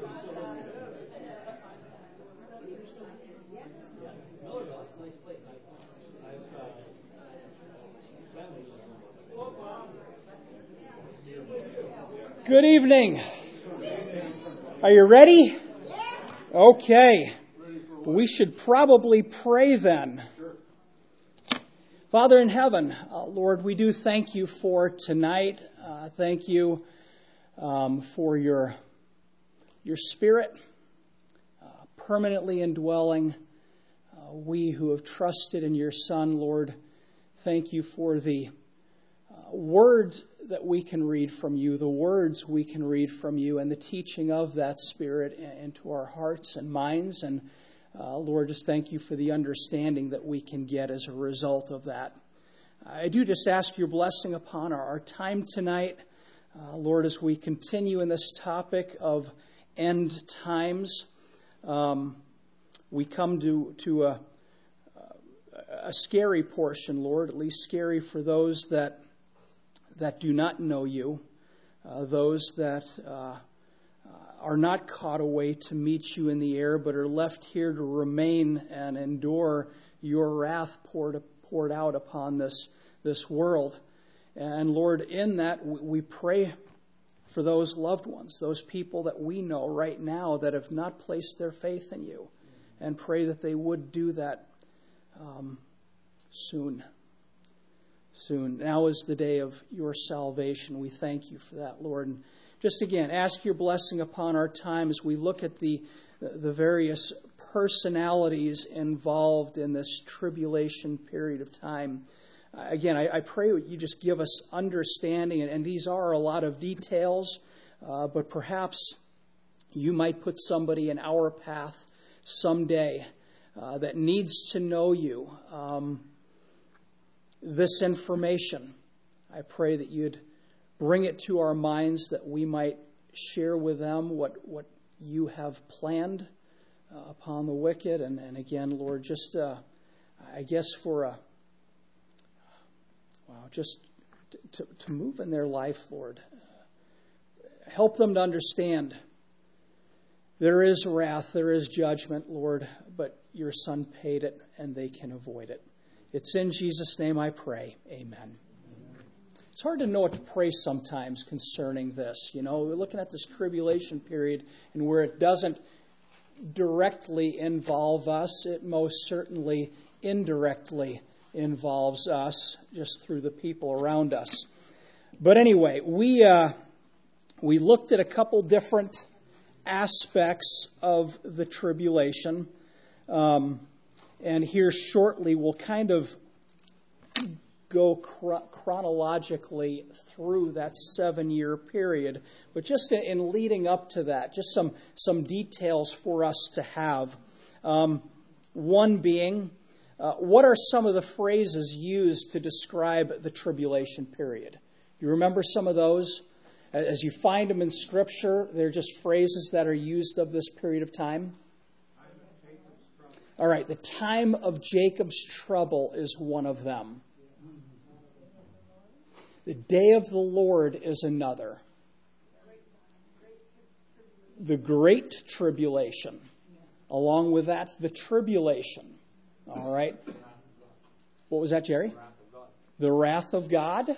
Good evening. Are you ready? Okay. We should probably pray then. Father in heaven, Lord, we do thank you for tonight. Thank you for your Spirit permanently indwelling we who have trusted in your Son, Lord. Thank you for the words that we can read from you, the words we can read from you, and the teaching of that Spirit into our hearts and minds. And Lord, just thank you for the understanding that we can get as a result of that. I do just ask your blessing upon our time tonight. Lord, as we continue in this topic of end times, we come to a scary portion, Lord, at least scary for those that do not know you, those that are not caught away to meet you in the air, but are left here to remain and endure your wrath poured out upon this world. And Lord, in that we pray for those loved ones, those people that we know right now that have not placed their faith in you, and pray that they would do that soon. Now is the day of your salvation. We thank you for that, Lord. And just again, ask your blessing upon our time as we look at the various personalities involved in this tribulation period of time. Again, I pray that you just give us understanding, and these are a lot of details, but perhaps you might put somebody in our path someday that needs to know you. This information, I pray that you'd bring it to our minds that we might share with them what you have planned upon the wicked. And again, Lord, just I guess for just to move in their life, Lord. Help them to understand there is wrath, there is judgment, Lord, but your Son paid it and they can avoid it. It's in Jesus' name I pray. Amen. It's hard to know what to pray sometimes concerning this. You know, we're looking at this tribulation period, and where it doesn't directly involve us, it most certainly indirectly involves us just through the people around us. But anyway, we looked at a couple different aspects of the tribulation. And here shortly, we'll kind of go chronologically through that 7-year period. But just in leading up to that, just some details for us to have. One being, what are some of the phrases used to describe the tribulation period? You remember some of those? As you find them in Scripture, they're just phrases that are used of this period of time. All right, the time of Jacob's trouble is one of them. The day of the Lord is another. The great tribulation. Along with that, the tribulation. All right. What was that, Jerry? The wrath of God.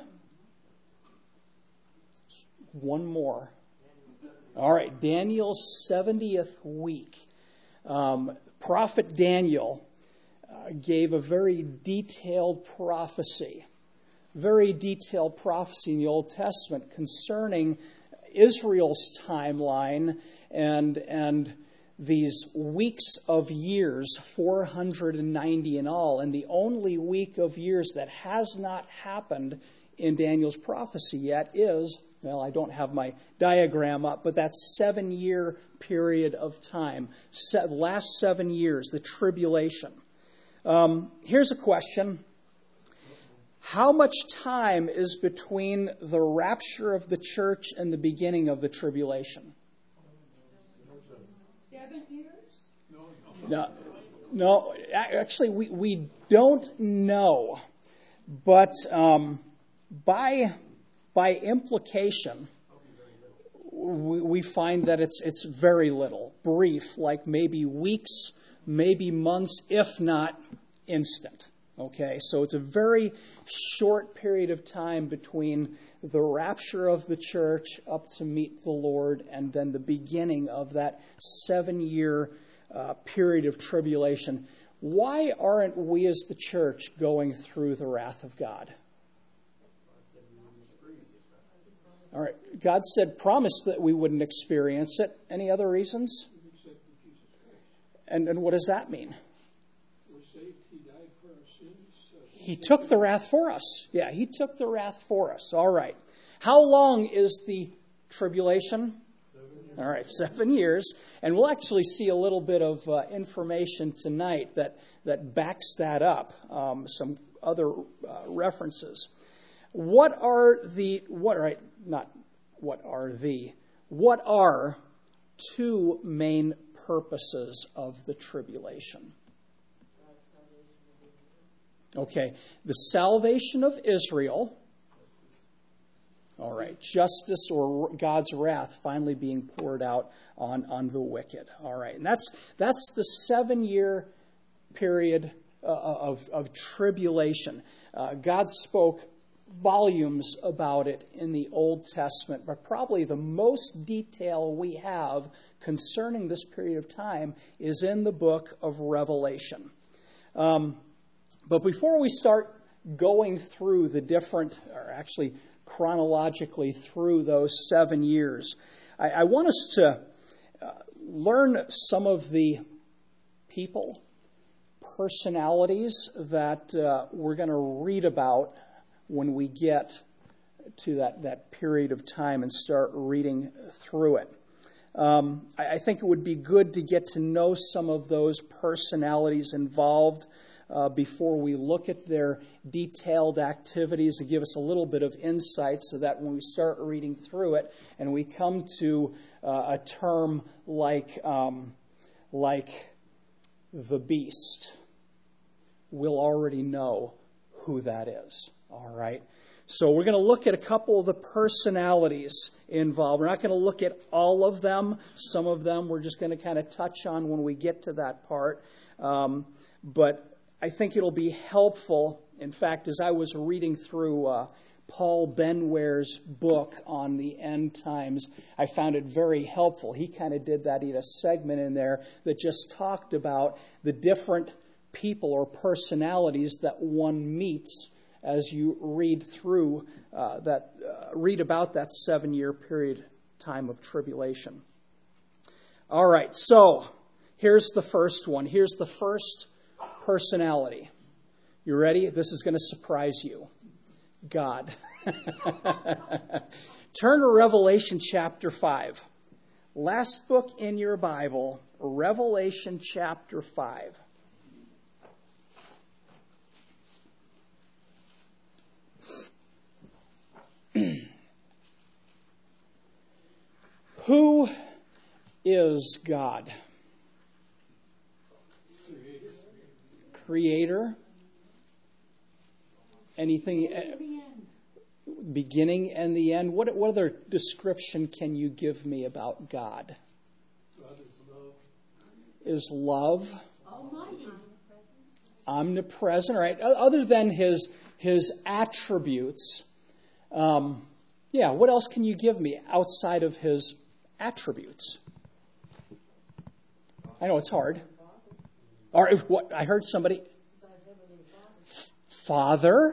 One more. All right, Daniel's 70th week. Prophet Daniel gave a very detailed prophecy in the Old Testament concerning Israel's timeline and these weeks of years, 490 in all. And the only week of years that has not happened in Daniel's prophecy yet is, well, I don't have my diagram up, but that 7-year period of time. Last 7 years, the tribulation. Here's a question. How much time is between the rapture of the church and the beginning of the tribulation? 7 years? No, actually, we don't know. But by implication, we find that it's very little, brief, like maybe weeks, maybe months, if not instant. Okay, so it's a very short period of time between the rapture of the church up to meet the Lord and then the beginning of that 7-year period of tribulation. Why aren't we as the church going through the wrath of God? All right, God promised that we wouldn't experience it. Any other reasons? And what does that mean? He took the wrath for us. Yeah, he took the wrath for us. All right. How long is the tribulation? 7 years. All right, 7 years. And we'll actually see a little bit of information tonight that backs that up, some other references. What are two main purposes of the tribulation? Okay, the salvation of Israel. All right, justice or God's wrath finally being poured out on the wicked. All right, and that's the 7-year period of tribulation. God spoke volumes about it in the Old Testament, but probably the most detail we have concerning this period of time is in the book of Revelation. But before we start going through the different, or actually chronologically through those 7 years, I want us to learn some of the people, personalities that we're going to read about when we get to that period of time and start reading through it. I think it would be good to get to know some of those personalities involved before we look at their detailed activities, to give us a little bit of insight so that when we start reading through it and we come to a term like the beast, we'll already know who that is. All right. So we're going to look at a couple of the personalities involved. We're not going to look at all of them. Some of them we're just going to kind of touch on when we get to that part. But I think it'll be helpful. In fact, as I was reading through Paul Benware's book on the end times, I found it very helpful. He kind of did that. He had a segment in there that just talked about the different people or personalities that one meets as you read through read about that 7-year period time of tribulation. All right, so here's the first one. Here's the first personality. You ready? This is going to surprise you. God. Turn to Revelation chapter 5. Last book in your Bible, Revelation chapter 5. Who is God? Creator. Anything? Beginning and the end. What other description can you give me about God? God Is love. Almighty. Omnipresent, right? Other than his attributes, what else can you give me outside of his attributes? I know it's hard. Or what I heard somebody. Father.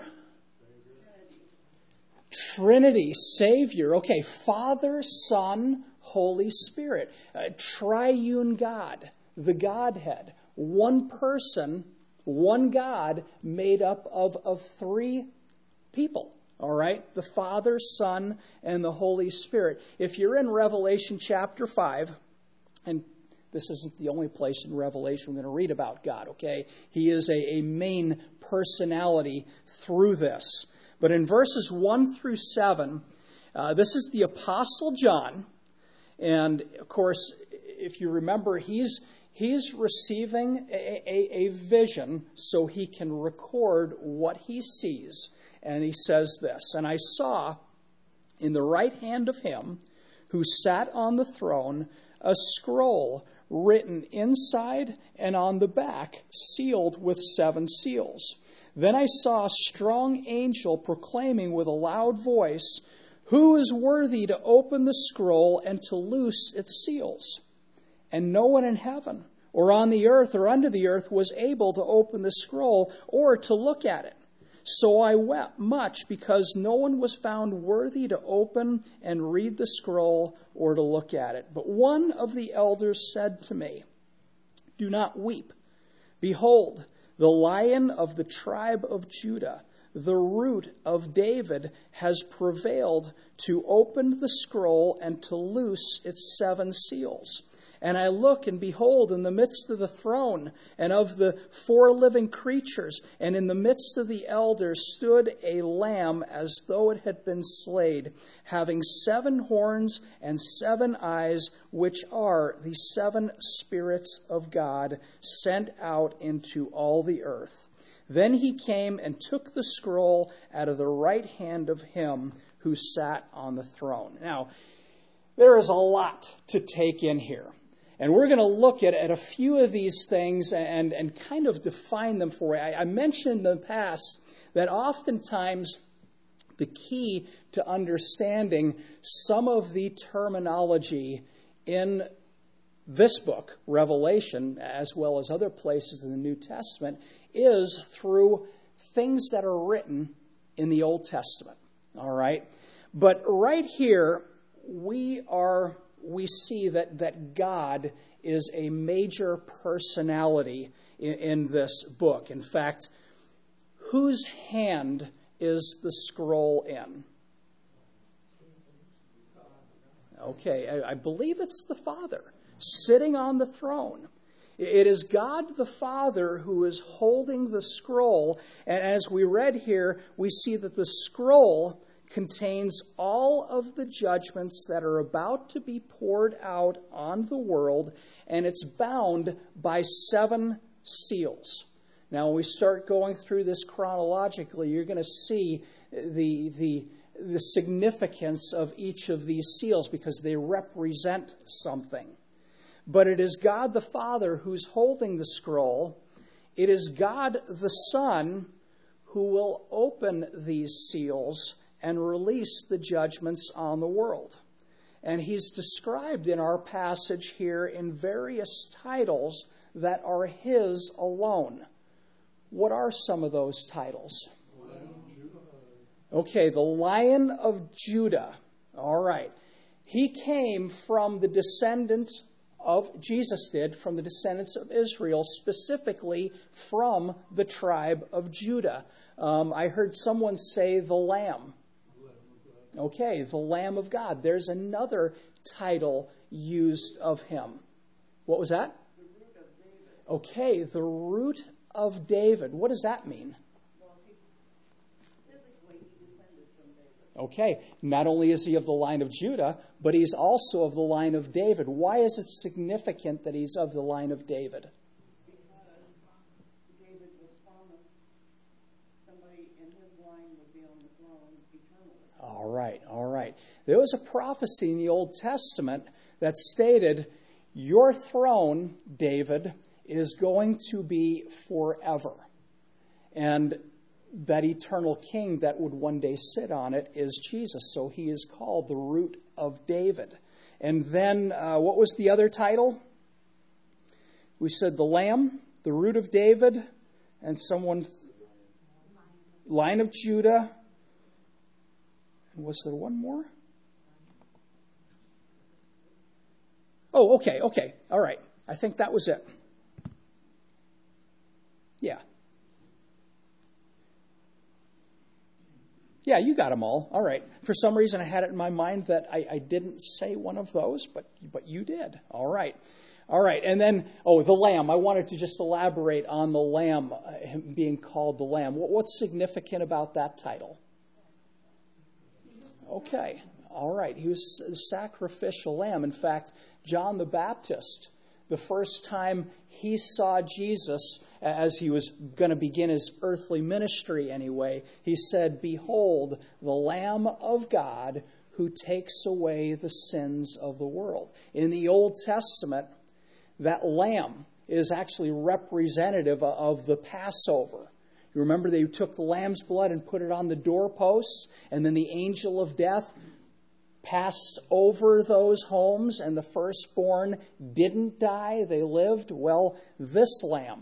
Trinity, Savior. Okay, Father, Son, Holy Spirit. Triune God, the Godhead. One person, one God made up of three people. All right? The Father, Son, and the Holy Spirit. If you're in Revelation chapter 5, and this isn't the only place in Revelation we're going to read about God, okay? He is a main personality through this. But in verses 1 through 7, this is the Apostle John. And, of course, if you remember, he's receiving a vision so he can record what he sees. And he says this, "And I saw in the right hand of him who sat on the throne a scroll written inside and on the back, sealed with 7 seals. Then I saw a strong angel proclaiming with a loud voice, "Who is worthy to open the scroll and to loose its seals?" And no one in heaven or on the earth or under the earth was able to open the scroll or to look at it. So I wept much because no one was found worthy to open and read the scroll or to look at it. But one of the elders said to me, "Do not weep. Behold, the Lion of the tribe of Judah, the Root of David, has prevailed to open the scroll and to loose its 7 seals." And I look, and behold, in the midst of the throne and of the 4 living creatures, and in the midst of the elders, stood a lamb as though it had been slain, having 7 horns and 7 eyes, which are the 7 spirits of God sent out into all the earth. Then he came and took the scroll out of the right hand of him who sat on the throne. Now, there is a lot to take in here. And we're going to look at a few of these things and kind of define them for you. I mentioned in the past that oftentimes the key to understanding some of the terminology in this book, Revelation, as well as other places in the New Testament, is through things that are written in the Old Testament. All right? But right here, we see that God is a major personality in this book. In fact, whose hand is the scroll in? Okay, I believe it's the Father sitting on the throne. It is God the Father who is holding the scroll. And as we read here, we see that the scroll contains all of the judgments that are about to be poured out on the world, and it's bound by 7 seals. Now, when we start going through this chronologically, you're going to see the significance of each of these seals because they represent something. But it is God the Father who's holding the scroll. It is God the Son who will open these seals and release the judgments on the world. And he's described in our passage here in various titles that are his alone. What are some of those titles? Okay, the Lion of Judah. All right. He came from the descendants of, Jesus did, from the descendants of Israel, specifically from the tribe of Judah. I heard someone say the Lamb. Okay, the Lamb of God. There's another title used of him. What was that? The root of David. Okay, the root of David. What does that mean? Well, physically, he descended from David. Okay, not only is he of the line of Judah, but he's also of the line of David. Why is it significant that he's of the line of David? Because David was promised somebody in his line would be on the throne eternally. All right. There was a prophecy in the Old Testament that stated, your throne, David, is going to be forever. And that eternal king that would one day sit on it is Jesus. So he is called the root of David. And then, what was the other title? We said the Lamb, the root of David, and Lion of Judah. And was there one more? Oh, okay. All right. I think that was it. Yeah. Yeah, you got them all. All right. For some reason, I had it in my mind that I didn't say one of those, but you did. All right. And then, the Lamb. I wanted to just elaborate on the Lamb, him being called the Lamb. What's significant about that title? Okay. All right. He was a sacrificial lamb. In fact, John the Baptist, the first time he saw Jesus, as he was going to begin his earthly ministry anyway, he said, "Behold, the Lamb of God who takes away the sins of the world. In the Old Testament, that lamb is actually representative of the Passover. You remember they took the lamb's blood and put it on the doorposts, and then the angel of death passed over those homes, and the firstborn didn't die, they lived. Well, this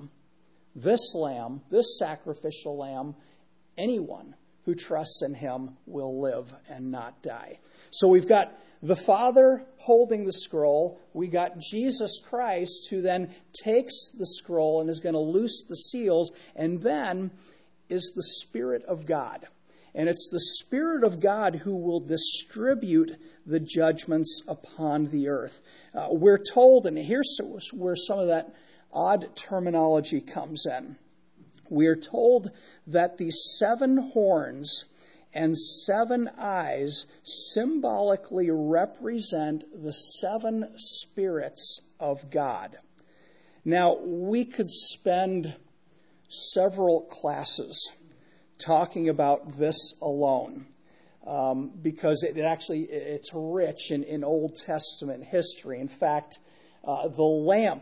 sacrificial lamb, anyone who trusts in him will live and not die. So we've got the Father holding the scroll. We got Jesus Christ, who then takes the scroll and is going to loose the seals, and then is the Spirit of God. And it's the Spirit of God who will distribute the judgments upon the earth. We're told, and here's where some of that odd terminology comes in. We are told that the 7 horns and 7 eyes symbolically represent the 7 spirits of God. Now, we could spend several classes talking about this alone, because it's rich in Old Testament history. In fact, the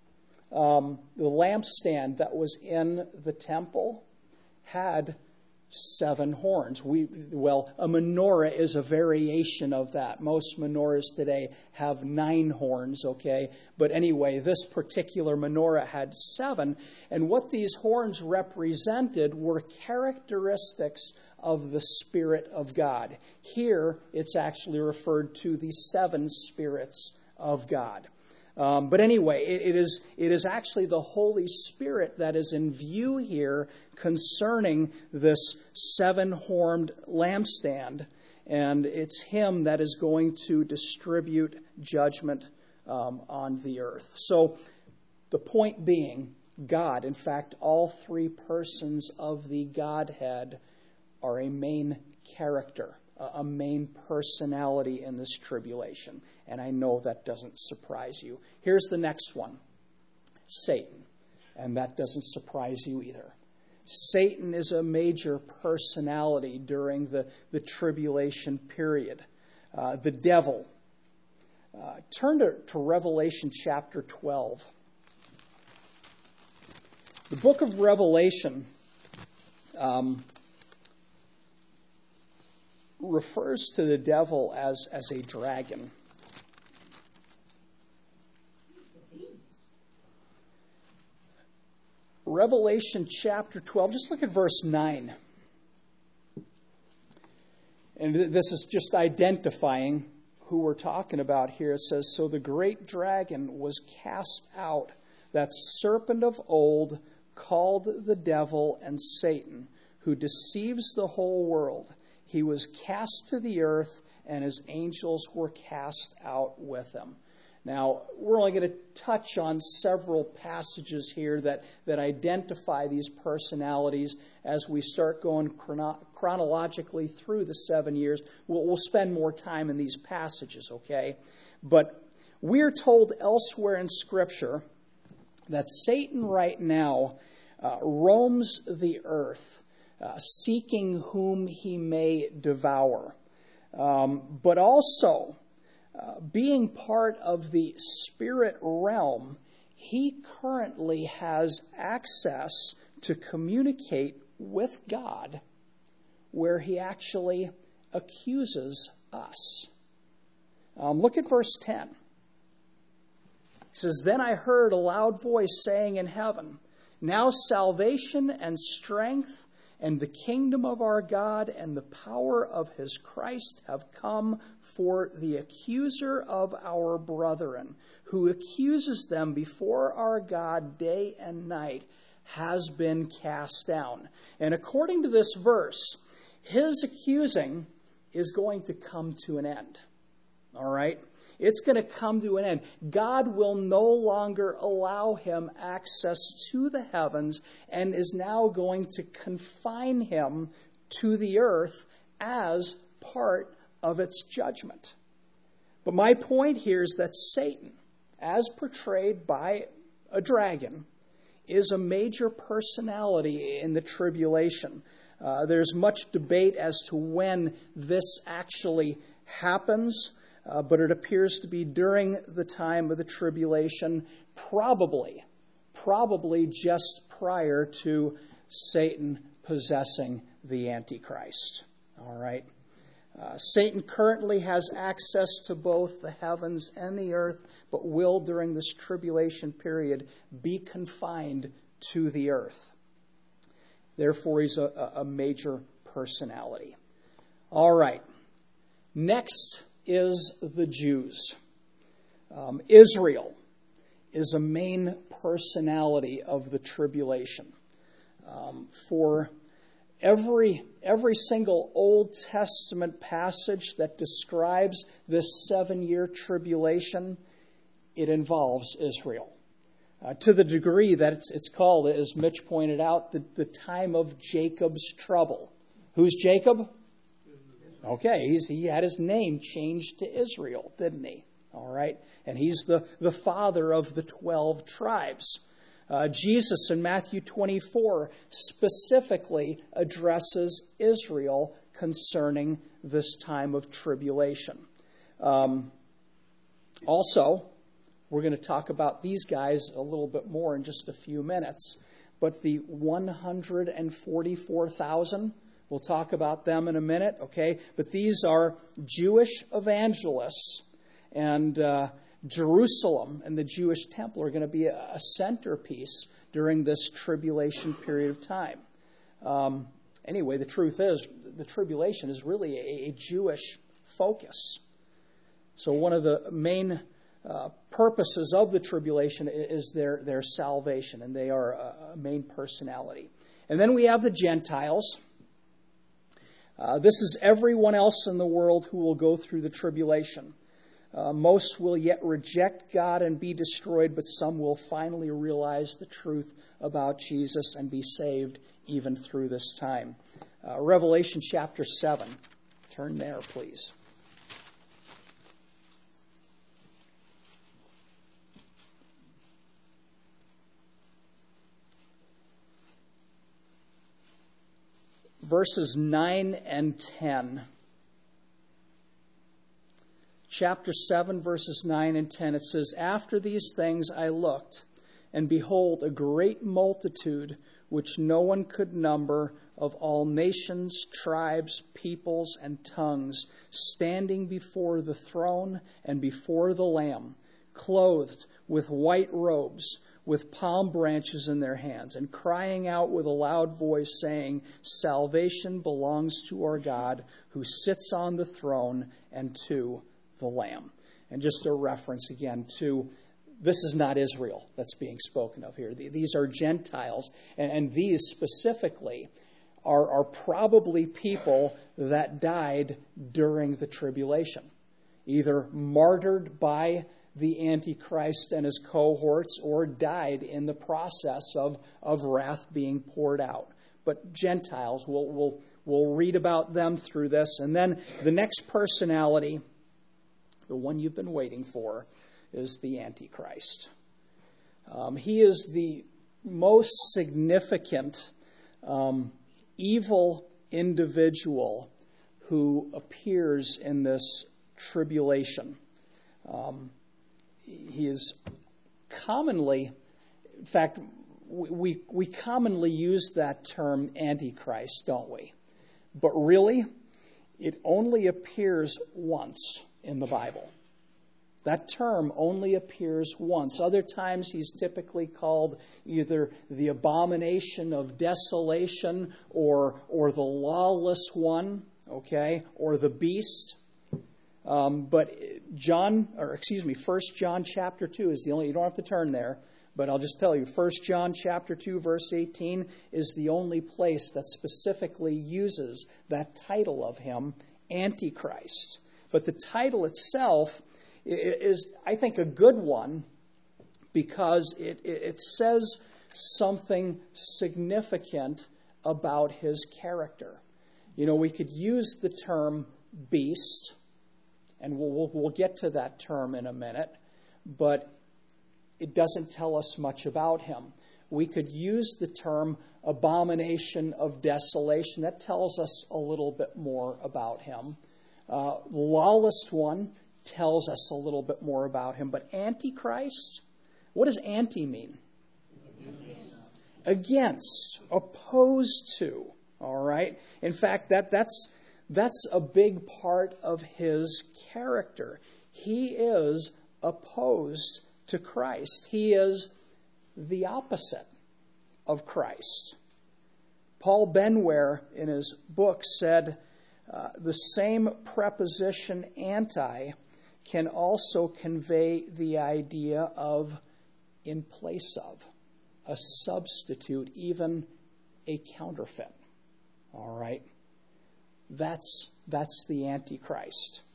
lampstand that was in the temple had 7 horns. A menorah is a variation of that. Most menorahs today have 9 horns, okay? But anyway, this particular menorah had 7. And what these horns represented were characteristics of the Spirit of God. Here, it's actually referred to the 7 spirits of God. But anyway, it is actually the Holy Spirit that is in view here concerning this 7-horned lampstand, and it's him that is going to distribute judgment on the earth. So the point being, God, in fact, all 3 persons of the Godhead are a main character, a main personality in this tribulation. And I know that doesn't surprise you. Here's the next one, Satan. And that doesn't surprise you either. Satan is a major personality during the tribulation period. The devil. Turn to Revelation chapter 12. The book of Revelation refers to the devil as a dragon. Revelation chapter 12, just look at verse 9. And this is just identifying who we're talking about here. It says, "So the great dragon was cast out, that serpent of old, called the devil and Satan, who deceives the whole world. He was cast to the earth, and his angels were cast out with him." Now, we're only going to touch on several passages here that identify these personalities as we start going chronologically through the 7 years. We'll spend more time in these passages, okay? But we're told elsewhere in Scripture that Satan right now roams the earth, seeking whom he may devour. But also, being part of the spirit realm, he currently has access to communicate with God, where he actually accuses us. Look at verse 10. It says, "Then I heard a loud voice saying in heaven, 'Now salvation and strength and the kingdom of our God and the power of his Christ have come, for the accuser of our brethren, who accuses them before our God day and night, has been cast down.'" And according to this verse, his accusing is going to come to an end. All right? It's going to come to an end. God will no longer allow him access to the heavens and is now going to confine him to the earth as part of its judgment. But my point here is that Satan, as portrayed by a dragon, is a major personality in the tribulation. There's much debate as to when this actually happens, but it appears to be during the time of the tribulation, probably just prior to Satan possessing the Antichrist. All right. Satan currently has access to both the heavens and the earth, but will, during this tribulation period, be confined to the earth. Therefore, he's a major personality. All right. Next is the Jews. Israel is a main personality of the tribulation. For every single Old Testament passage that describes this 7-year tribulation, it involves Israel. To the degree that it's called, as Mitch pointed out, the time of Jacob's trouble. Who's Jacob? Okay, he had his name changed to Israel, didn't he? All right, and he's the father of the 12 tribes. Jesus in Matthew 24 specifically addresses Israel concerning this time of tribulation. Also, we're going to talk about these guys a little bit more in just a few minutes. But the 144,000, we'll talk about them in a minute, okay? But these are Jewish evangelists, and Jerusalem and the Jewish temple are going to be a centerpiece during this tribulation period of time. Anyway, the truth is, the tribulation is really a Jewish focus. So one of the main purposes of the tribulation is their salvation, and they are a main personality. And then we have the Gentiles. This is everyone else in the world who will go through the tribulation. Most will yet reject God and be destroyed, but some will finally realize the truth about Jesus and be saved even through this time. Revelation chapter 7. Turn there, please. Verses 9 and 10. Chapter 7, verses 9 and 10, it says, "After these things I looked, and behold, a great multitude, which no one could number, of all nations, tribes, peoples, and tongues, standing before the throne and before the Lamb, clothed with white robes, with palm branches in their hands, and crying out with a loud voice, saying, 'Salvation belongs to our God, who sits on the throne, and to the Lamb.'" And just a reference again to, this is not Israel that's being spoken of here. These are Gentiles, and these specifically are probably people that died during the tribulation, either martyred by the Antichrist and his cohorts, or died in the process of wrath being poured out. But Gentiles, we'll read about them through this. And then the next personality, the one you've been waiting for, is the Antichrist. He is the most significant evil individual who appears in this tribulation. He is commonly, in fact, we commonly use that term Antichrist, don't we? But really, it only appears once in the Bible. That term only appears once. Other times he's typically called either the abomination of desolation or the lawless one, okay, or the beast. But 1 John chapter 2 is the only, you don't have to turn there, but I'll just tell you, 1 John chapter 2 verse 18 is the only place that specifically uses that title of him, Antichrist. But the title itself is, I think, a good one because it says something significant about his character. You know, we could use the term beast, and we'll get to that term in a minute, but it doesn't tell us much about him. We could use the term abomination of desolation. That tells us a little bit more about him. Lawless one tells us a little bit more about him. But Antichrist, what does anti mean? Against, opposed to. All right? In fact, that's a big part of his character. He is opposed to Christ. He is the opposite of Christ. Paul Benware, in his book, said the same preposition anti can also convey the idea of in place of, a substitute, even a counterfeit. All right? That's the Antichrist.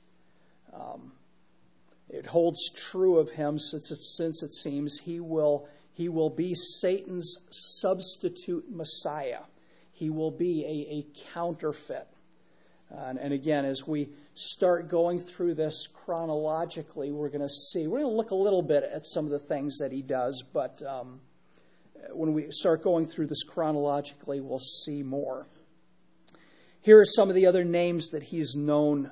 It holds true of him since it seems he will be Satan's substitute Messiah. He will be a counterfeit. And again, as we start going through this chronologically, we're going to look a little bit at some of the things that he does, but when we start going through this chronologically, we'll see more. Here are some of the other names that he's known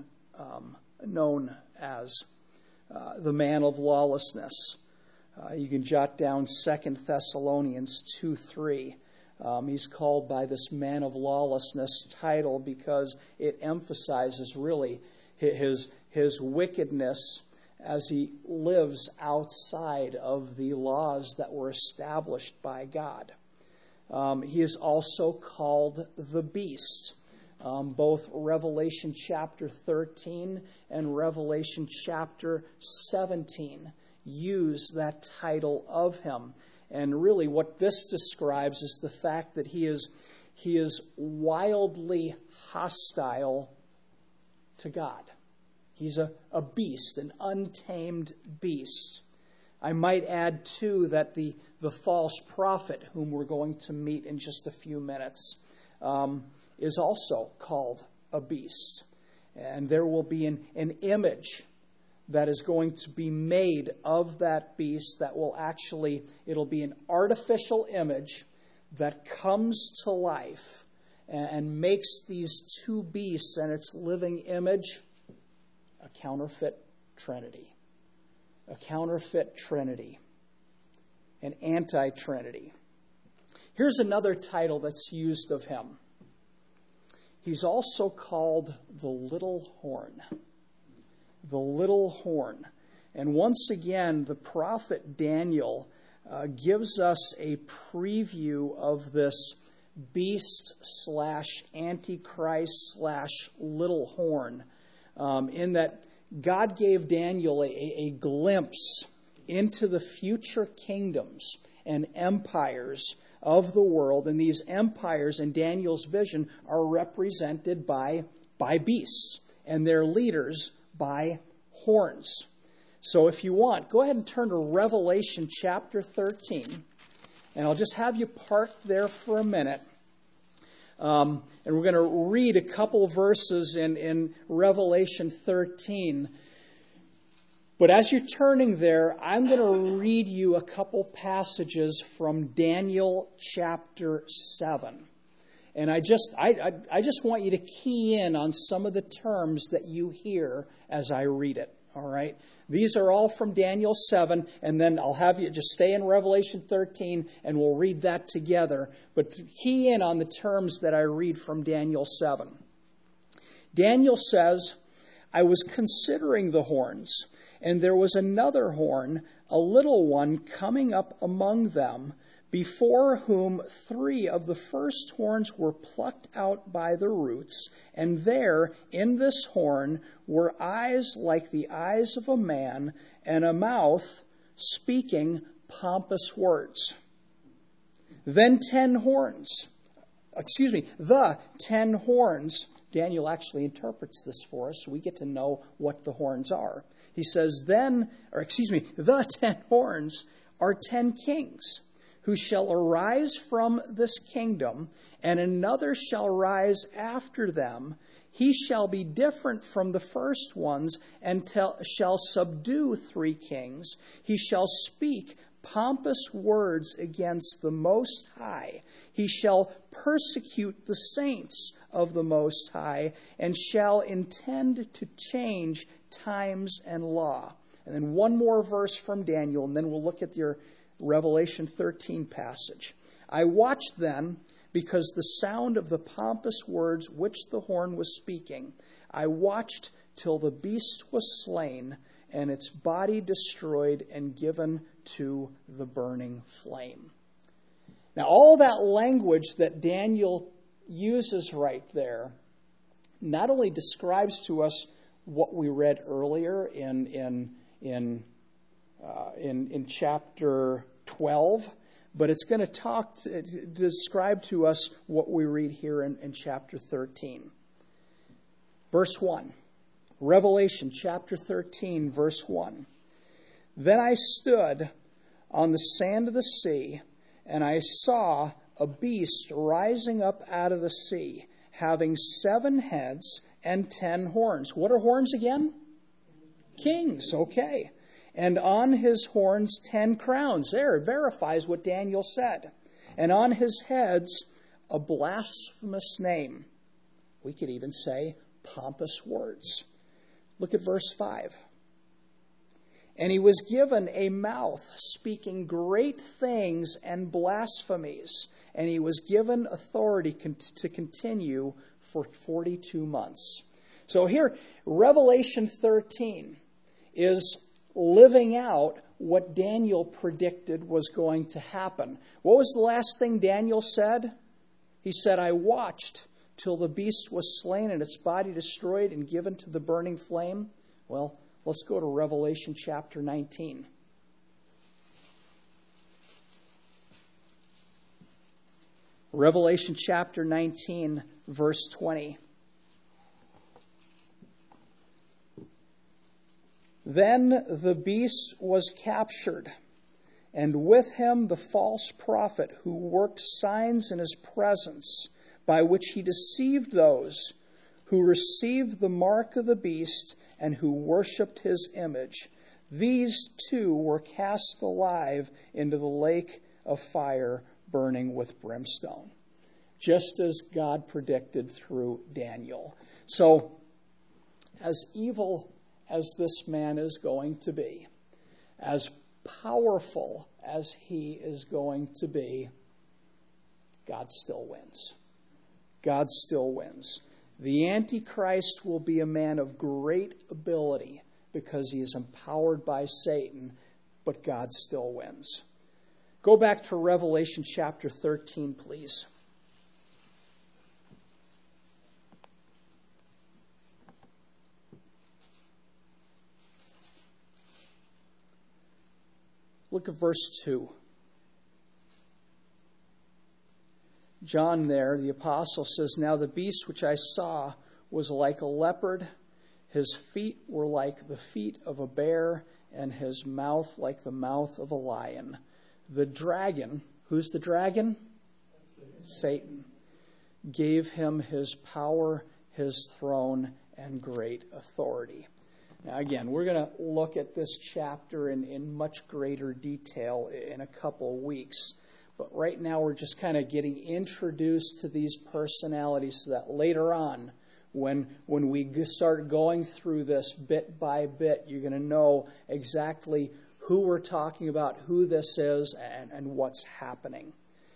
as. The man of lawlessness. You can jot down 2 Thessalonians 2:3. He's called by this man of lawlessness title because it emphasizes really his wickedness as he lives outside of the laws that were established by God. He is also called the beast. Both Revelation chapter 13 and Revelation chapter 17 use that title of him. And really what this describes is the fact that he is wildly hostile to God. He's a beast, an untamed beast. I might add, too, that the false prophet, whom we're going to meet in just a few minutes, is also called a beast. And there will be an image that is going to be made of that beast that will it'll be an artificial image that comes to life and makes these two beasts and its living image a counterfeit trinity. A counterfeit trinity. An anti-trinity. Here's another title that's used of him. He's also called the little horn. The little horn. And once again, the prophet Daniel gives us a preview of this beast / antichrist / little horn, in that God gave Daniel a glimpse into the future kingdoms and empires of the world, and these empires in Daniel's vision are represented by beasts, and their leaders by horns. So if you want, go ahead and turn to Revelation chapter 13, and I'll just have you parked there for a minute. And we're going to read a couple verses in Revelation 13. But as you're turning there, I'm going to read you a couple passages from Daniel chapter 7. And I just want you to key in on some of the terms that you hear as I read it. All right? These are all from Daniel 7, and then I'll have you just stay in Revelation 13, and we'll read that together. But key in on the terms that I read from Daniel 7. Daniel says, I was considering the horns, and there was another horn, a little one, coming up among them, before whom 3 of the first horns were plucked out by the roots, and there, in this horn, were eyes like the eyes of a man, and a mouth speaking pompous words. The 10 horns, Daniel actually interprets this for us, so we get to know what the horns are. He says, the 10 horns are 10 kings, who shall arise from this kingdom, and another shall rise after them. He shall be different from the first ones, and shall subdue 3 kings. He shall speak pompous words against the Most High. He shall persecute the saints of the Most High, and shall intend to change times and law. And then one more verse from Daniel, and then we'll look at your Revelation 13 passage. I watched then, because the sound of the pompous words which the horn was speaking, I watched till the beast was slain, and its body destroyed and given to the burning flame. Now, all that language that Daniel uses right there not only describes to us what we read earlier in chapter 12, but it's going to describe to us what we read here in chapter 13. Verse 1. Revelation chapter 13, verse 1. Then I stood on the sand of the sea, and I saw a beast rising up out of the sea, having 7 heads and 10 horns. What are horns again? Kings, okay. And on his horns 10 crowns. There, it verifies what Daniel said. And on his heads a blasphemous name. We could even say pompous words. Look at verse 5. And he was given a mouth speaking great things and blasphemies. And he was given authority to continue for 42 months. So here, Revelation 13 is living out what Daniel predicted was going to happen. What was the last thing Daniel said? He said, I watched till the beast was slain and its body destroyed and given to the burning flame. Well, let's go to Revelation chapter 19. Revelation chapter 19, verse 20. Then the beast was captured, and with him the false prophet who worked signs in his presence, by which he deceived those who received the mark of the beast and who worshipped his image. These two were cast alive into the lake of fire burning with brimstone, just as God predicted through Daniel. So, as evil as this man is going to be, as powerful as he is going to be, God still wins. God still wins. The Antichrist will be a man of great ability because he is empowered by Satan, but God still wins. Go back to Revelation chapter 13, please. Look at verse 2. John there, the apostle, says, Now the beast which I saw was like a leopard. His feet were like the feet of a bear, and his mouth like the mouth of a lion. The dragon, who's the dragon? Satan. Gave him his power, his throne, and great authority. Now again, we're going to look at this chapter in much greater detail in a couple weeks. But right now we're just kind of getting introduced to these personalities so that later on, when we start going through this bit by bit, you're going to know exactly who we're talking about, who this is, and what's happening.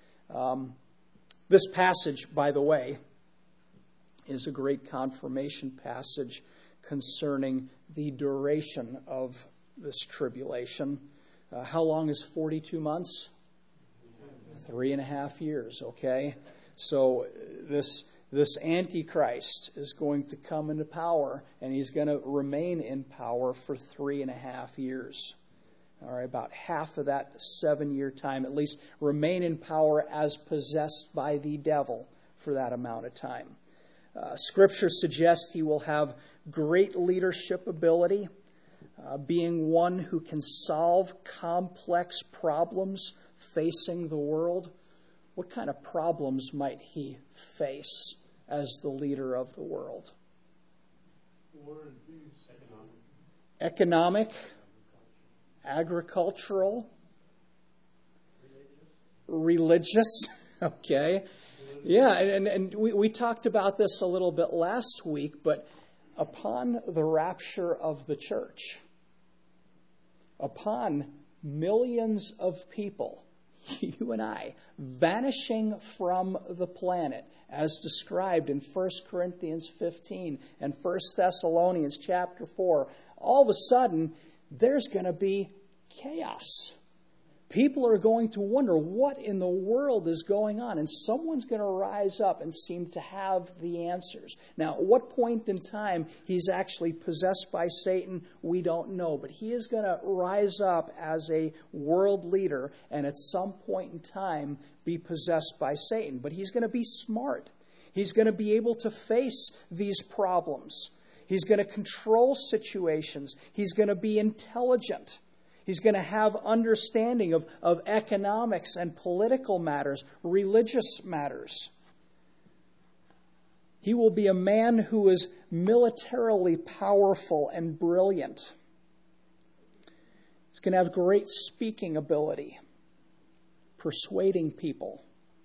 This passage, by the way, is a great confirmation passage concerning the duration of this tribulation. How long is 42 months? 3.5 years, okay? So this Antichrist is going to come into power, and he's going to remain in power for 3.5 years. All right, about half of that 7-year time, at least, remain in power as possessed by the devil for that amount of time. Scripture suggests he will have great leadership ability, being one who can solve complex problems facing the world. What kind of problems might he face as the leader of the world? War and peace. Economic, agricultural, religious. Okay. Yeah, and we talked about this a little bit last week, but upon the rapture of the church, upon millions of people, you and I, vanishing from the planet, as described in 1 Corinthians 15 and 1 Thessalonians chapter 4, all of a sudden, there's going to be chaos. People are going to wonder what in the world is going on, and someone's going to rise up and seem to have the answers. Now, at what point in time he's actually possessed by Satan, we don't know, but he is going to rise up as a world leader and at some point in time be possessed by Satan. But he's going to be smart. He's going to be able to face these problems. He's going to control situations. He's going to be intelligent. He's going to have understanding of economics and political matters, religious matters. He will be a man who is militarily powerful and brilliant. He's going to have great speaking ability, persuading people.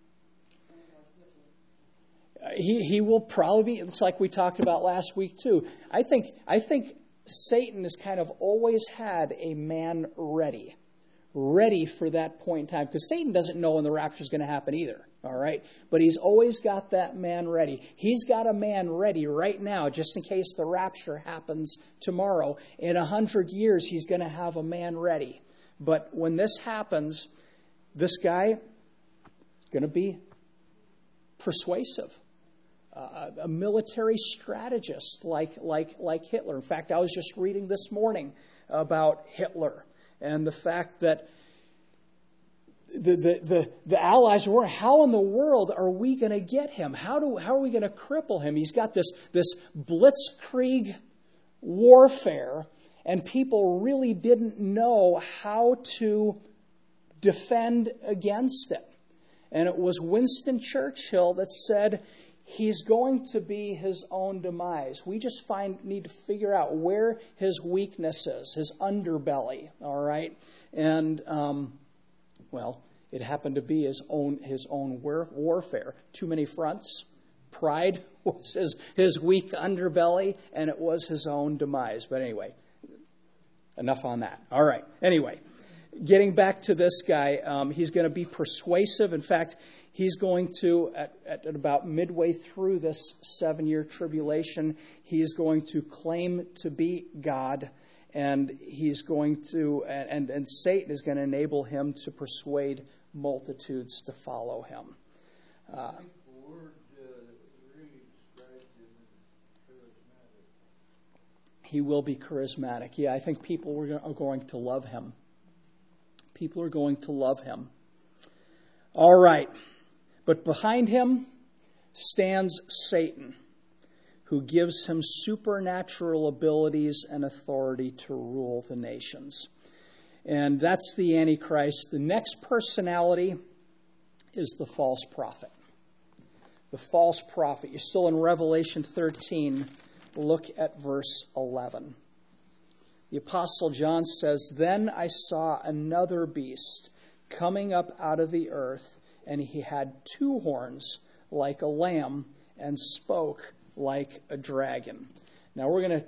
He will probably be, it's like we talked about last week too. I think Satan has kind of always had a man ready for that point in time. Because Satan doesn't know when the rapture is going to happen either, all right? But he's always got that man ready. He's got a man ready right now, just in case the rapture happens tomorrow. In 100 years, he's going to have a man ready. But when this happens, this guy is going to be persuasive. A military strategist like Hitler. In fact, I was just reading this morning about Hitler and the fact that the Allies were, how in the world are we going to get him? How are we going to cripple him? He's got this blitzkrieg warfare, and people really didn't know how to defend against it. And it was Winston Churchill that said, he's going to be his own demise. We just need to figure out where his weakness is, his underbelly, all right? And, it happened to be his own warfare. Too many fronts. Pride was his weak underbelly, and it was his own demise. But anyway, enough on that. All right. Anyway, getting back to this guy, he's going to be persuasive. In fact, he's going to, at about midway through this 7-year tribulation, he is going to claim to be God, and he's going to, and Satan is going to enable him to persuade multitudes to follow him. I think the word that really describes him is charismatic. He will be charismatic. Yeah, I think people are going to love him. People are going to love him. All right. But behind him stands Satan, who gives him supernatural abilities and authority to rule the nations. And that's the Antichrist. The next personality is the false prophet. The false prophet. You're still in Revelation 13. Look at verse 11. The Apostle John says, "Then I saw another beast coming up out of the earth, and he had 2 horns like a lamb and spoke like a dragon." Now we're going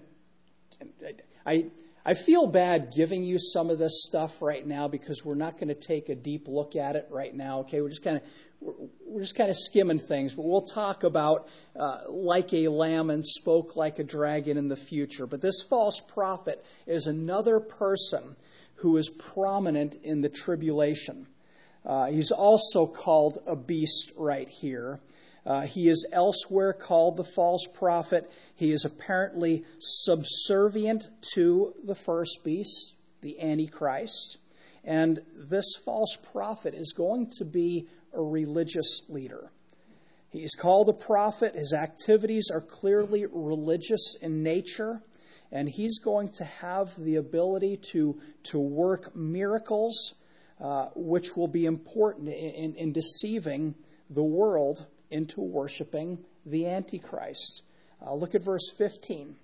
to... I feel bad giving you some of this stuff right now because we're not going to take a deep look at it right now. Okay, we're just kind of skimming things, but we'll talk about like a lamb and spoke like a dragon in the future. But this false prophet is another person who is prominent in the tribulation. He's also called a beast right here. He is elsewhere called the false prophet. He is apparently subservient to the first beast, the Antichrist. And this false prophet is going to be a religious leader. He's called a prophet. His activities are clearly religious in nature. And he's going to have the ability to work miracles, which will be important in deceiving the world into worshiping the Antichrist. Look at verse 15.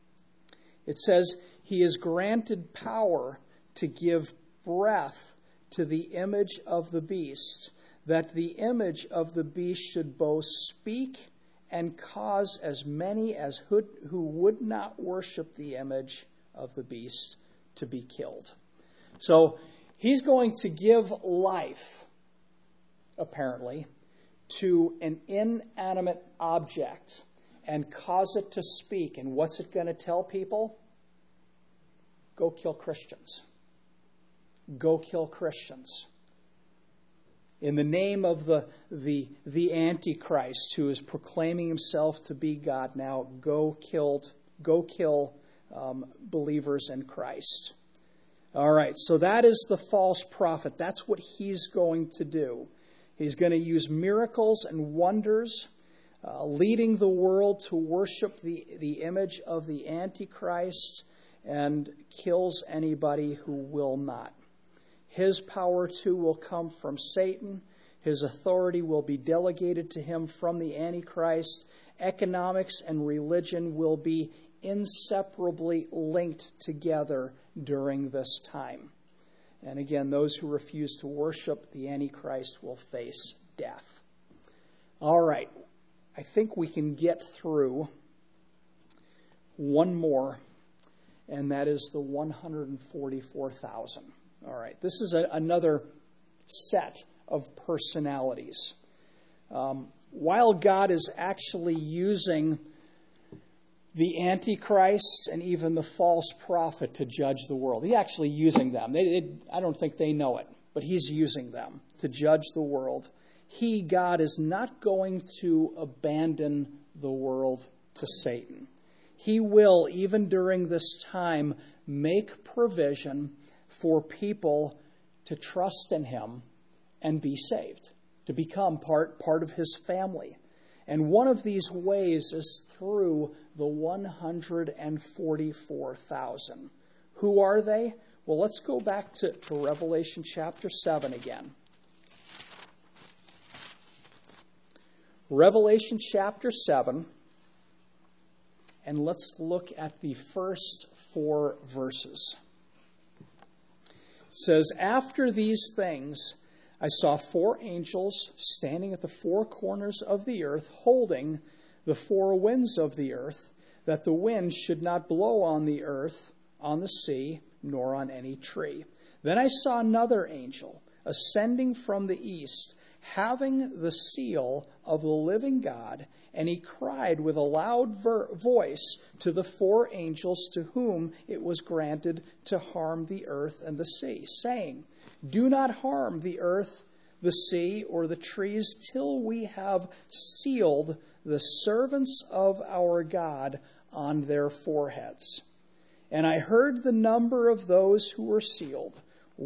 It says, "He is granted power to give breath to the image of the beast, that the image of the beast should both speak and cause as many as who would not worship the image of the beast to be killed. So he's going to give life, apparently, to an inanimate object and cause it to speak. And what's it going to tell people? Go kill Christians. Go kill Christians. In the name of the Antichrist, who is proclaiming himself to be God now, go kill believers in Christ. All right, so that is the false prophet. That's what he's going to do. He's going to use miracles and wonders, leading the world to worship the image of the Antichrist, and kills anybody who will not. His power, too, will come from Satan. His authority will be delegated to him from the Antichrist. Economics and religion will be inseparably linked together during this time. And again, those who refuse to worship the Antichrist will face death. All right, I think we can get through one more, and that is the 144,000. All right, this is another set of personalities. While God is actually using the Antichrist and even the false prophet to judge the world, he's actually using them. I don't think they know it, but he's using them to judge the world. God is not going to abandon the world to Satan. He will, even during this time, make provision for people to trust in him and be saved, to become part of his family. And one of these ways is through the 144,000. Who are they? Well, let's go back to Revelation chapter 7 again. Revelation chapter 7, and let's look at the first 4 verses. It says, "After these things, I saw 4 angels standing at the 4 corners of the earth, holding the 4 winds of the earth, that the wind should not blow on the earth, on the sea, nor on any tree. Then I saw another angel ascending from the east, having the seal of the living God, and he cried with a loud voice to the 4 angels to whom it was granted to harm the earth and the sea, saying, 'Do not harm the earth, the sea, or the trees till we have sealed the servants of our God on their foreheads.' And I heard the number of those who were sealed,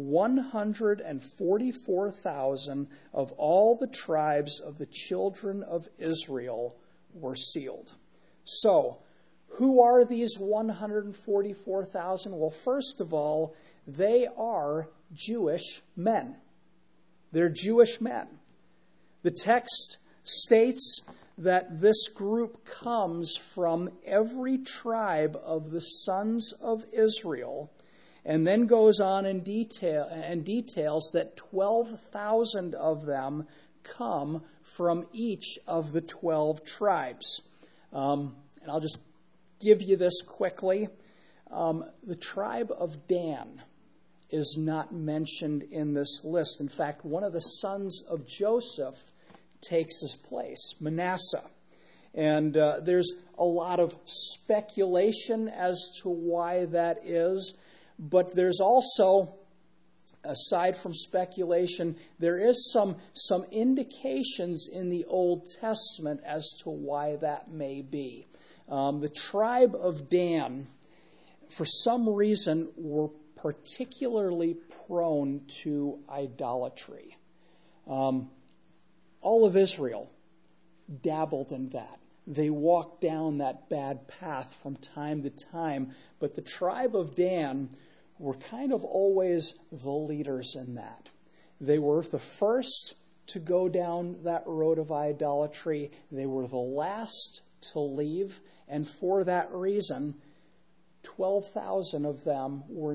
144,000 of all the tribes of the children of Israel were sealed." So, who are these 144,000? Well, first of all, they are Jewish men. They're Jewish men. The text states that this group comes from every tribe of the sons of Israel, and then goes on and details that 12,000 of them come from each of the 12 tribes. And I'll just give you this quickly. The tribe of Dan is not mentioned in this list. In fact, one of the sons of Joseph takes his place, Manasseh. And there's a lot of speculation as to why that is. But there's also, aside from speculation, there is some indications in the Old Testament as to why that may be. The tribe of Dan, for some reason, were particularly prone to idolatry. All of Israel dabbled in that. They walked down that bad path from time to time, but the tribe of Dan were kind of always the leaders in that. They were the first to go down that road of idolatry. They were the last to leave, and for that reason, 12,000 of them were not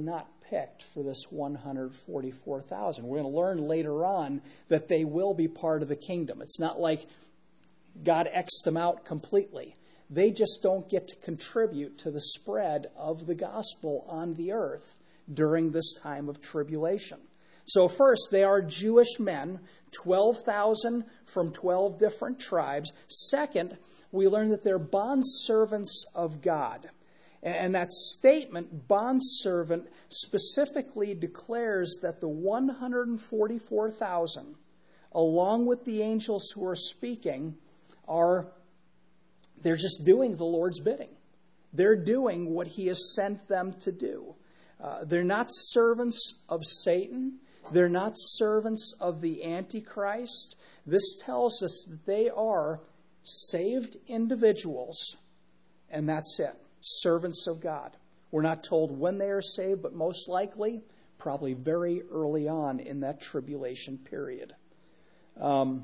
picked for this 144,000. We're going to learn later on that they will be part of the kingdom. It's not like God X'd them out completely. They just don't get to contribute to the spread of the gospel on the earth during this time of tribulation. So first, they are Jewish men, 12,000 from 12 different tribes. Second, we learn that they're bondservants of God. And that statement, bondservant, specifically declares that the 144,000, along with the angels who are speaking, they're just doing the Lord's bidding. They're doing what He has sent them to do. They're not servants of Satan. They're not servants of the Antichrist. This tells us that they are saved individuals, and that's it. Servants of God. We're not told when they are saved, but most likely, probably very early on in that tribulation period. One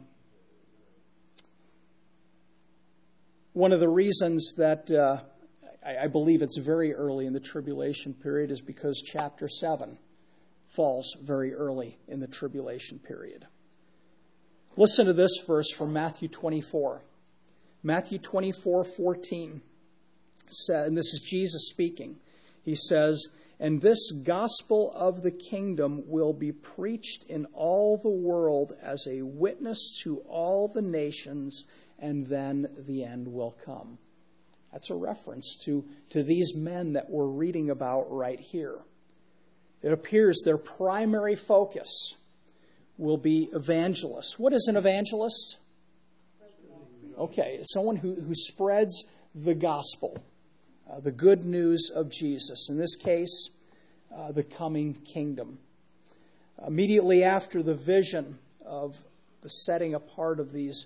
of the reasons that I believe it's very early in the tribulation period is because chapter 7 falls very early in the tribulation period. Listen to this verse from Matthew 24. Matthew 24:14. And this is Jesus speaking. He says, "And this gospel of the kingdom will be preached in all the world as a witness to all the nations, and then the end will come." That's a reference to these men that we're reading about right here. It appears their primary focus will be evangelists. What is an evangelist? Okay, someone who spreads the gospel. The good news of Jesus. In this case, the coming kingdom. Immediately after the vision of the setting apart of these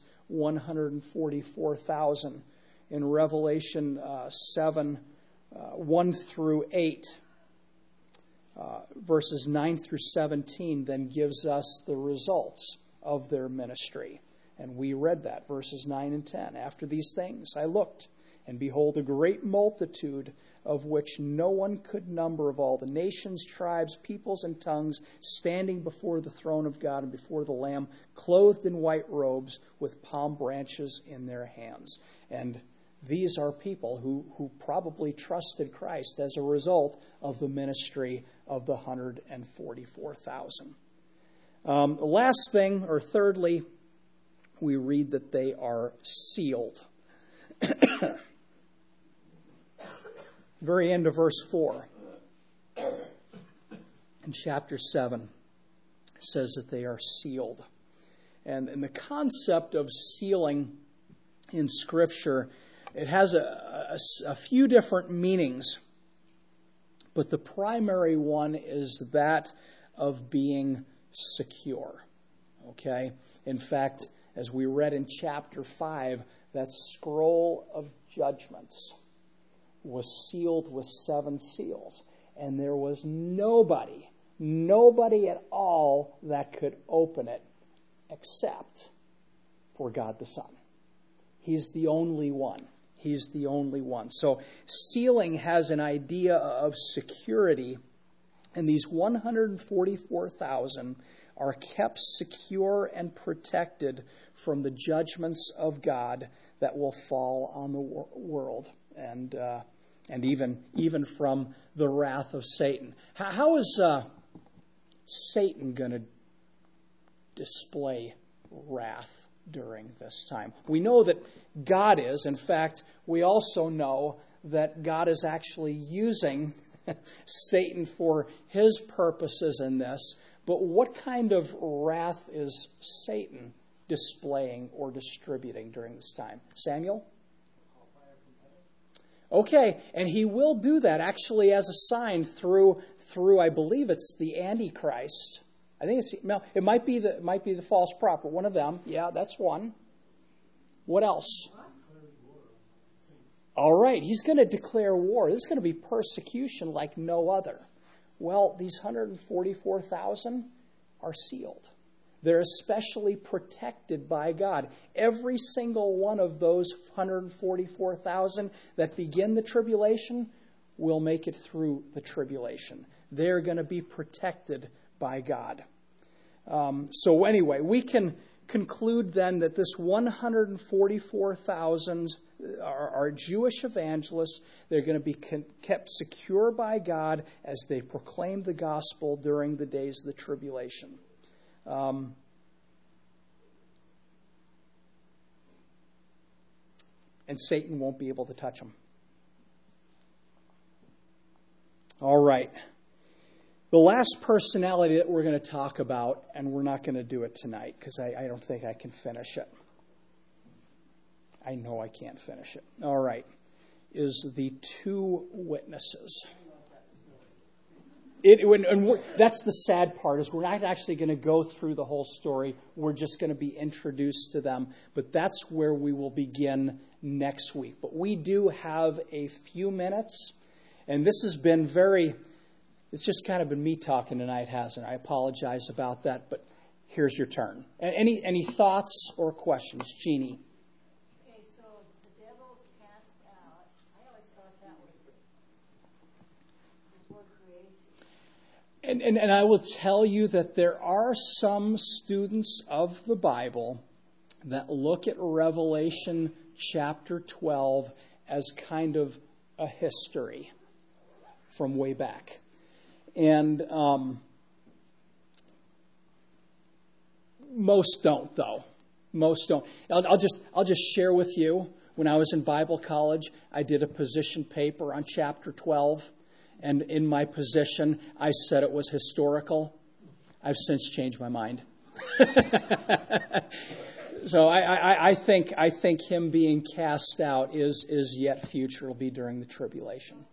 144,000 in Revelation 7, 1 through 8, verses 9 through 17 then gives us the results of their ministry. And we read that, verses 9 and 10. "After these things I looked, and behold, a great multitude of which no one could number, of all the nations, tribes, peoples, and tongues, standing before the throne of God and before the Lamb, clothed in white robes, with palm branches in their hands." And these are people who probably trusted Christ as a result of the ministry of the 144,000. The last thing, or thirdly, we read that they are sealed. Very end of verse 4 in chapter 7 says that they are sealed. And the concept of sealing in Scripture, it has a few different meanings, but the primary one is that of being secure. Okay? In fact, as we read in chapter 5, that scroll of judgments was sealed with 7 seals. And there was nobody at all that could open it except for God the Son. He's the only one. He's the only one. So sealing has an idea of security, and these 144,000 are kept secure and protected from the judgments of God that will fall on the world, and even from the wrath of Satan. How is Satan going to display wrath during this time? We know that God is. In fact, we also know that God is actually using Satan for His purposes in this. But what kind of wrath is Satan displaying or distributing during this time? Samuel? Okay, and he will do that actually as a sign through I believe it's the Antichrist. I think it might be the false prophet. One of them. Yeah, that's one. What else? All right, he's going to declare war. There's going to be persecution like no other. Well, these 144,000 are sealed. They're especially protected by God. Every single one of those 144,000 that begin the tribulation will make it through the tribulation. they're going to be protected by God. So anyway, we can conclude then that this 144,000 are Jewish evangelists. They're going to be kept secure by God as they proclaim the gospel during the days of the tribulation. And Satan won't be able to touch them. All right. The last personality that we're going to talk about, and we're not going to do it tonight because I don't think I can finish it. I know I can't finish it. All right. Is the two witnesses. That's the sad part, is we're not actually going to go through the whole story. We're just going to be introduced to them. But that's where we will begin next week. But we do have a few minutes. And this has been it's just kind of been me talking tonight, hasn't it? I apologize about that, but here's your turn. Any thoughts or questions? Jeannie? Okay, so the devil's cast out. I always thought that was before creation. And I will tell you that there are some students of the Bible that look at Revelation chapter 12 as kind of a history from way back. And most don't, though. Most don't. I'll just share with you. When I was in Bible college, I did a position paper on chapter 12, and in my position, I said it was historical. I've since changed my mind. So I think him being cast out is yet future. It'll be during the tribulation.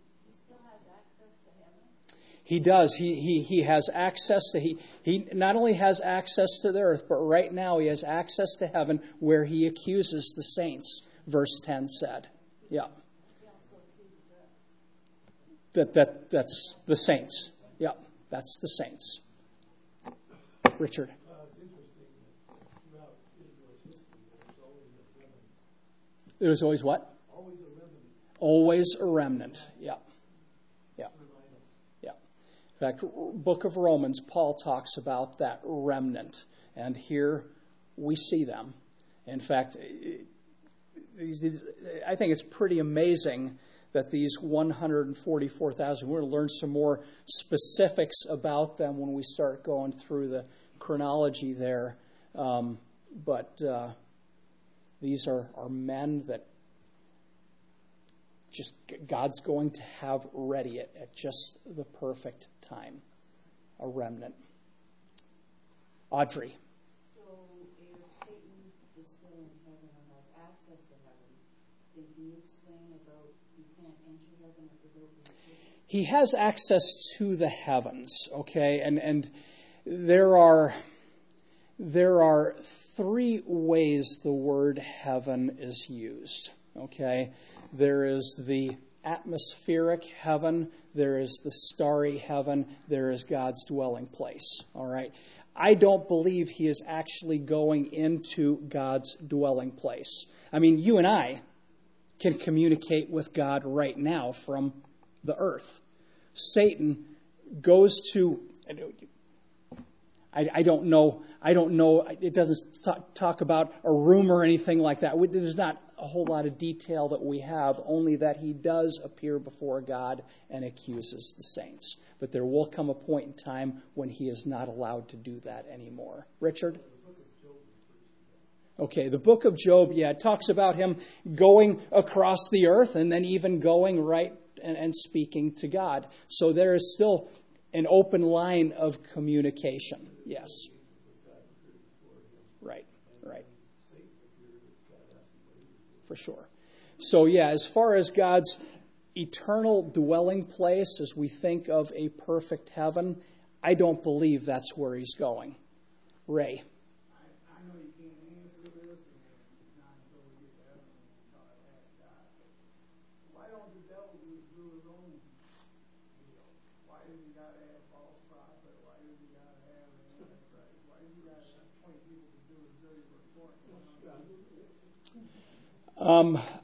He does. He has access to, he not only has access to the earth, but right now he has access to heaven where he accuses the saints, verse 10 said. Yeah. That's the saints. Yeah, that's the saints. Richard. It's interesting that throughout Israel's history, there's always a remnant. There's always what? Always a remnant. Always a remnant. Yeah. In fact, book of Romans, Paul talks about that remnant. And here we see them. In fact, I think it's pretty amazing that these 144,000, we're going to learn some more specifics about them when we start going through the chronology there. But these are men that just God's going to have ready it at just the perfect time. A remnant. Audrey. So if Satan is still in heaven or has access to heaven, then can you explain about you can't enter heaven if the door is open? He has access to the heavens, okay? And there are three ways the word heaven is used, okay? There is the atmospheric heaven, there is the starry heaven, there is God's dwelling place, all right? I don't believe he is actually going into God's dwelling place. I mean, you and I can communicate with God right now from the earth. Satan goes to, I don't know, it doesn't talk about a room or anything like that. There's not a whole lot of detail that we have, only that he does appear before God and accuses the saints. But there will come a point in time when he is not allowed to do that anymore. Richard? Okay, the book of Job, it talks about him going across the earth and then even going right and speaking to God. So there is still an open line of communication. Yes. Right. For sure. So as far as God's eternal dwelling place, as we think of a perfect heaven, I don't believe that's where he's going. Ray. I know you can't answer this, and not until we get to heaven and try to ask God. Why don't the devil just do his own deal? Why does he got to have false prophet? Why does he got to have Antichrist? Why does he got to appoint people to do his dirty report?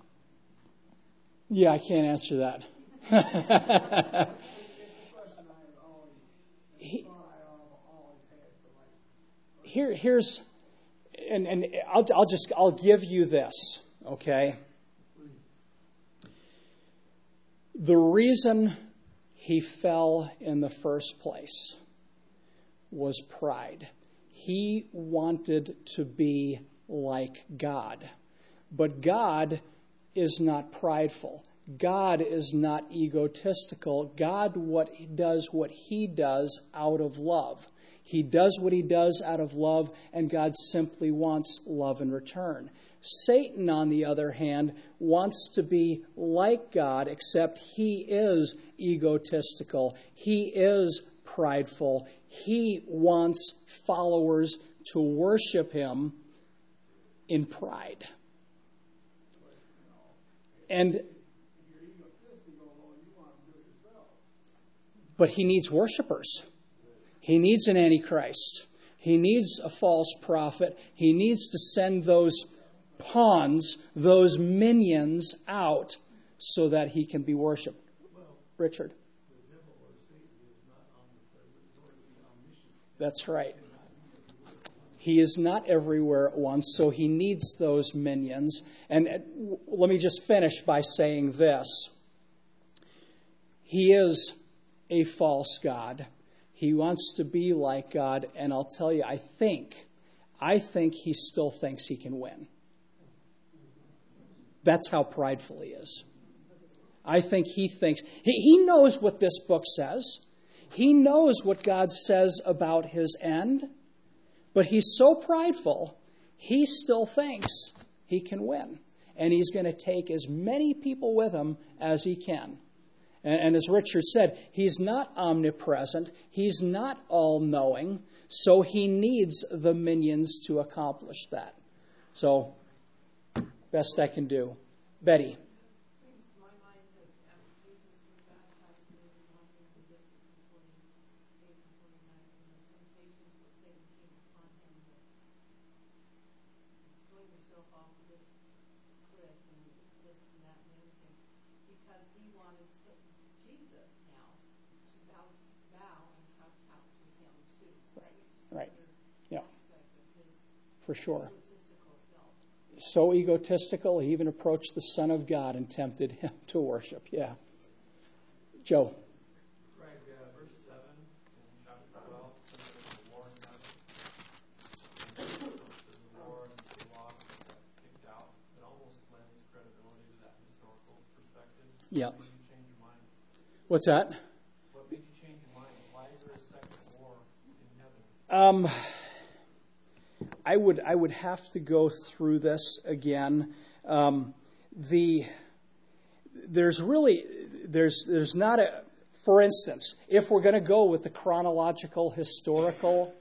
I can't answer that. here's, and I'll give you this, okay? The reason he fell in the first place was pride. He wanted to be like God. But God is not prideful. God is not egotistical. God does what he does out of love. He does what he does out of love, and God simply wants love in return. Satan, on the other hand, wants to be like God, except he is egotistical. He is prideful. He wants followers to worship him in pride. And but he needs worshipers. He needs an antichrist. He needs a false prophet. He needs to send those pawns, those minions out so that he can be worshipped. Richard. That's right. He is not everywhere at once, so he needs those minions. And let me just finish by saying this. He is a false god. He wants to be like God, and I'll tell you, I think he still thinks he can win. That's how prideful he is. I think he thinks, he knows what this book says. He knows what God says about his end, but he's so prideful, he still thinks he can win. And he's going to take as many people with him as he can. And as Richard said, he's not omnipresent. He's not all-knowing. So he needs the minions to accomplish that. So, best I can do. Betty. Brings to my mind that after Jesus was baptized, he was wandering the desert for 40 days and 40 nights, and the temptations that Satan came upon him that throw yourself off this cliff and this and that and everything, because he wanted Jesus now to bow and kowtow to him too. So that was just Right. another Yeah. aspect of his For sure. egotistical self. So egotistical, he even approached the Son of God and tempted him to worship. Yeah. Joe. Greg, verse 7 in chapter 12, says there's a war in heaven. There's a war and the law got kicked out. It almost lends credibility to that historical perspective. Yeah. What made you change your mind? What's that? What made you change your mind? Why is there a second war in heaven? I would have to go through this again. There's not a, for instance, if we're going to go with the chronological historical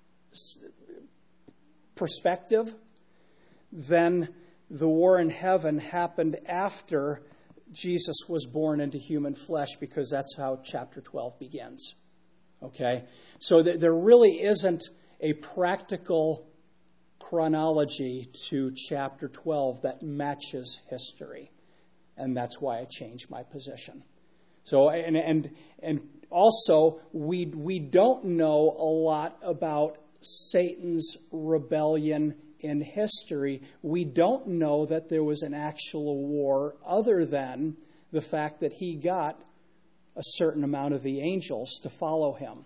perspective, then the war in heaven happened after Jesus was born into human flesh, because that's how chapter 12 begins. Okay? So there really isn't a practical chronology to chapter 12 that matches history. And that's why I changed my position. So, and also, we don't know a lot about Satan's rebellion in history. We don't know that there was an actual war, other than the fact that he got a certain amount of the angels to follow him.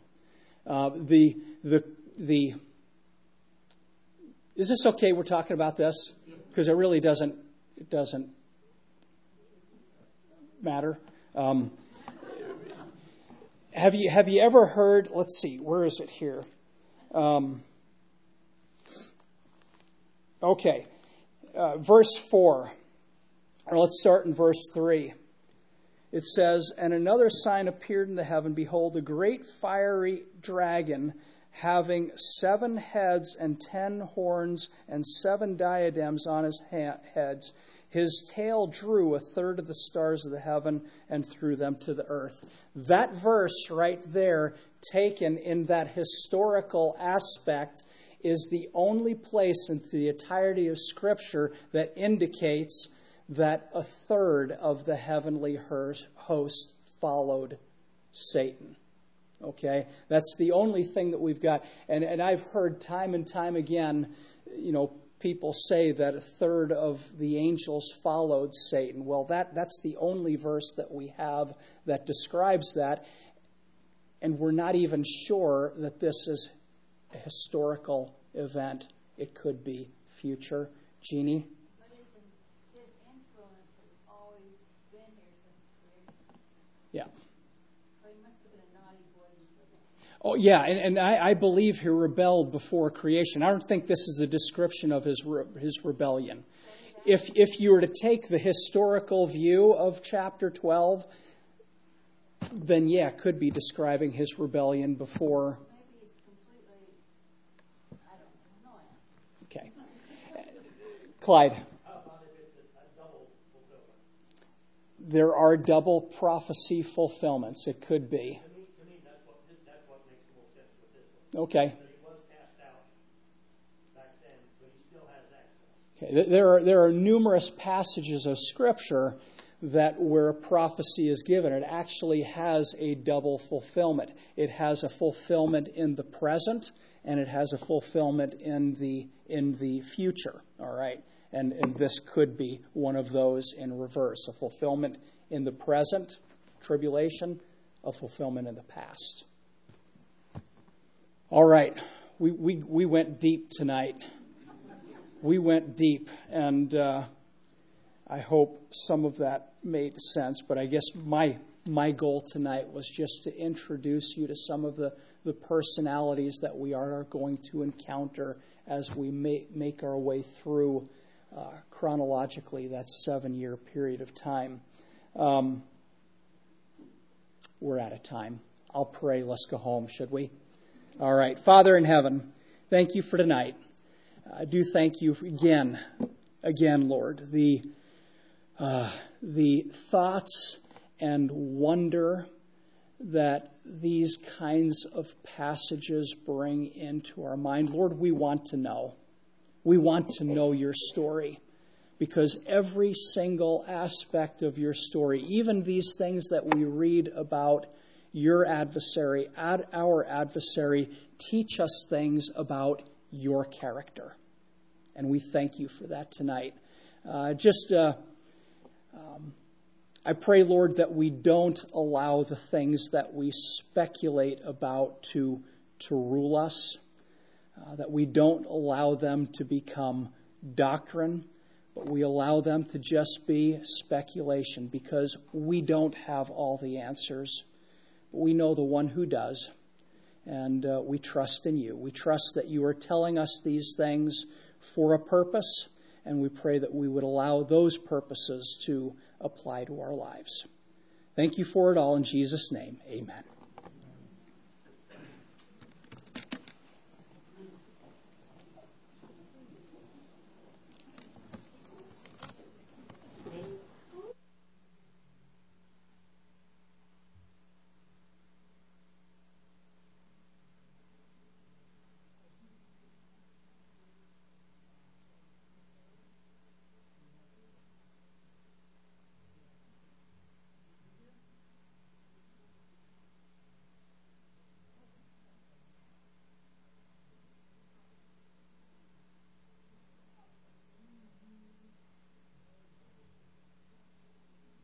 Is this okay we're talking about this? Because it really doesn't matter. Have you ever heard, let's see, where is it here? Verse 4. Or let's start in verse 3. It says, "And another sign appeared in the heaven. Behold, a great fiery dragon, having 7 heads and 10 horns and 7 diadems on his heads. His tail drew 1/3 of the stars of the heaven and threw them to the earth." That verse right there, taken in that historical aspect, is the only place in the entirety of Scripture that indicates that 1/3 of the heavenly host followed Satan. Okay? That's the only thing that we've got. And I've heard time and time again, people say that a third of the angels followed Satan. Well, that's the only verse that we have that describes that. And we're not even sure that this is a historical event. It could be future. Jeannie? But his influence has always been here since creation. Yeah. So he must have been a naughty boy before that. Oh, yeah, and I believe he rebelled before creation. I don't think this is a description of his rebellion. If you were to take the historical view of chapter 12, then yeah, it could be describing his rebellion before. Maybe he's completely, I don't know. Okay. Clyde. How about if it's a double fulfillment? There are double prophecy fulfillments. It could be. To me that's what makes the most sense with this one. Okay. That he was cast out back then, but he still has access. Okay. There are numerous passages of Scripture that where a prophecy is given, it actually has a double fulfillment. It has a fulfillment in the present, and it has a fulfillment in the future. All right, and this could be one of those in reverse: a fulfillment in the present, tribulation, a fulfillment in the past. All right, we went deep tonight. We went deep, and I hope some of that made sense, but I guess my goal tonight was just to introduce you to some of the personalities that we are going to encounter as we make our way through chronologically that 7-year period of time. We're out of time. I'll pray. Let's go home, should we? All right. Father in heaven, thank you for tonight. I do thank you again, Lord, the thoughts and wonder that these kinds of passages bring into our mind. Lord, we want to know. We want to know your story, because every single aspect of your story, even these things that we read about your adversary, our adversary, teach us things about your character. And we thank you for that tonight. I pray, Lord, that we don't allow the things that we speculate about to rule us, that we don't allow them to become doctrine, but we allow them to just be speculation, because we don't have all the answers. But we know the one who does, and we trust in you. We trust that you are telling us these things for a purpose, and we pray that we would allow those purposes to apply to our lives. Thank you for it all in Jesus' name. Amen.